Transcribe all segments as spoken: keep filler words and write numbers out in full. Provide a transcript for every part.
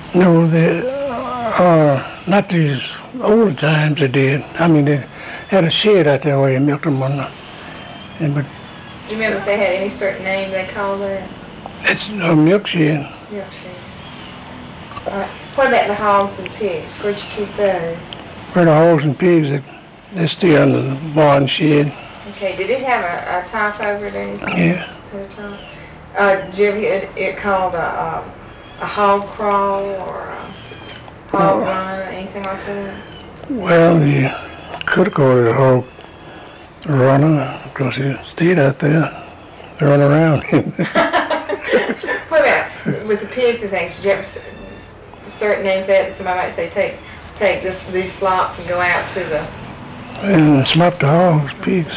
No, the uh, not these old times they did. I mean, they had a shed out there where you milked them on the, and but Do you remember if they had any certain name they called that? it's a milk shed. Milk shed. All right. What about the hogs and pigs? Where'd you keep those? Where the hogs and pigs, they, they're still under the barn shed. Okay, did it have a, a top over there? Yeah. At the top? Uh, did you ever hear it, it called a, a, a hog crawl or a hog No. run or anything like that? Well, you could have called it a hog runner because you stayed out there, run around. What about with the pigs and things? Did you have s- certain names that somebody might say take take this these slops and go out to the? And smoked the hogs, pigs.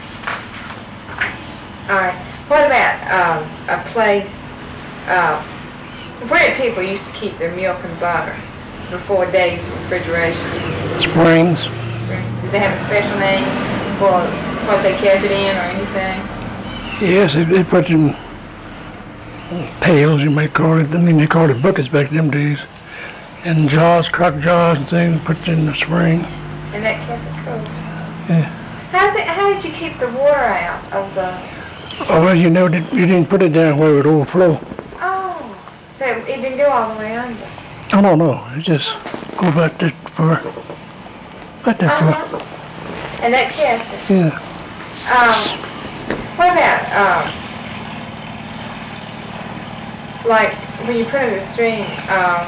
All right. What about um, a place uh, where people used to keep their milk and butter before days of refrigeration? Springs. Did they have a special name for what they kept it in or anything? Yes, they, they put in pails, you might call it. I mean, they called it buckets back in them days. And jars, crock jars and things, put in the spring. And that kept it cool. Yeah. How did, how did you keep the water out of the? Oh, well, you know, you didn't put it down where it would overflow. Oh, so it didn't go all the way under. I don't know. It just go about that far. About that far. Uh-huh. And that kept it. Yeah. Um, what about um, like when you put it in the stream? Um,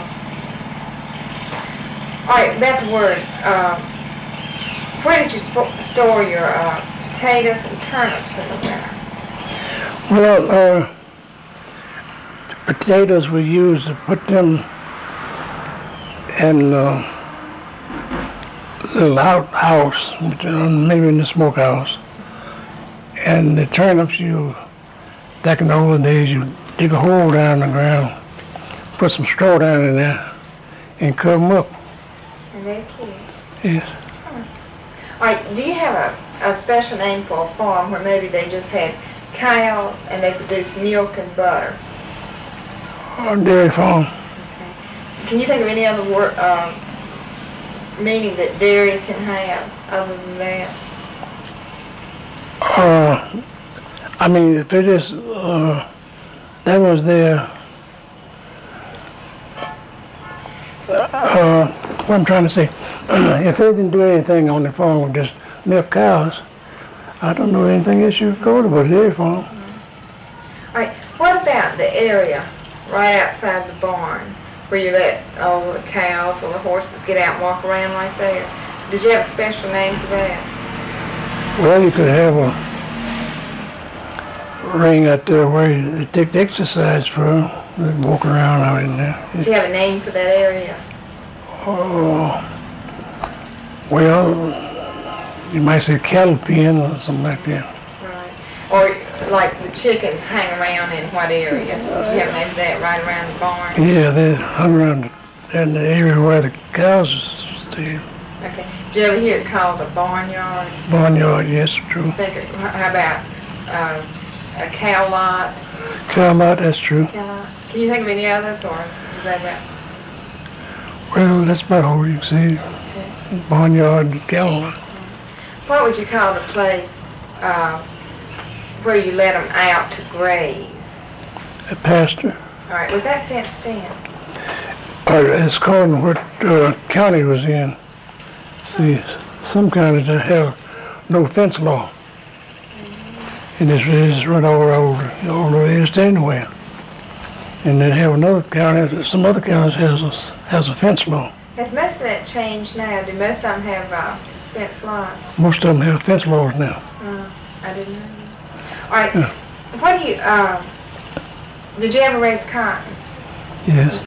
all right, about the word. Um, where did you sp- store your uh, potatoes and turnips in the winter? Well, uh, potatoes we used to put them in a little outhouse, maybe in the smokehouse. And the turnips, you, back in the olden days, you dig a hole down in the ground, put some straw down in there, and cover them up. And they're cute. Yes. All right, do you have a, a special name for a farm where maybe they just had cows and they produce milk and butter? On dairy farm. Okay. Can you think of any other word, um, meaning that dairy can have other than that? Uh, I mean, if it is, uh, that was their, uh, what I'm trying to say, if they didn't do anything on the farm with just milk cows, I don't know anything else you could call it but a dairy farm. All right, what about the area right outside the barn where you let all the cows or the horses get out and walk around like that? Did you have a special name for that? Well, you could have a ring out there where they take the exercise from, they'd walk around out in there. Did you have a name for that area? Oh, well, you might say cattle pen or something like that. Right. Or like the chickens hang around in what area? Did you have a name for that right around the barn? Yeah, they hung around in the area where the cows stay. Okay. Did you ever hear it called a barnyard? Barnyard, yes, true. Think of, how about uh, a cow lot? Cow lot, that's true. Cow lot. Can you think of any others, or is that about? Well, that's about all you can say. Okay. Barnyard and cow lot. What would you call the place uh, where you let them out to graze? A pasture. All right. Was that fenced in? Or it's called what uh, county it was in. See, some counties that have no fence law. And it's, it's run over all, all the way east anywhere. And then have another county, some other counties has a, has a fence law. Has most of that changed now? Do most of them have uh, fence lots? Most of them have fence laws now. Uh, I didn't know that. All right. Yeah. What do you, uh, did you ever raise cotton? Yes.